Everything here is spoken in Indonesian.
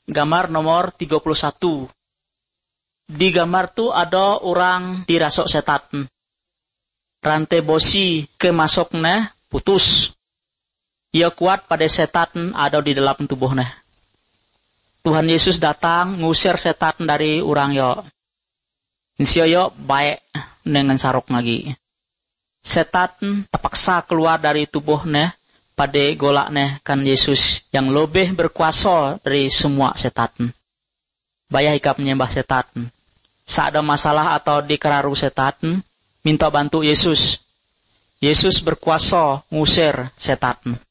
gambar nomor 31. Di gambar tu ada orang dirasuk setan. Rantai bosi kemasuknya putus. Ia kuat pada setan ada di dalam tubuhnya. Tuhan Yesus datang ngusir setan dari orang yo. Insya yo baik dengan saruk lagi. Setan terpaksa keluar dari tubuhnya pada golaknya kan Yesus yang lebih berkuasa dari semua setan. Bayar hikap menyembah setan. Saat ada masalah atau dikeraru setan, minta bantu Yesus. Yesus berkuasa ngusir setan.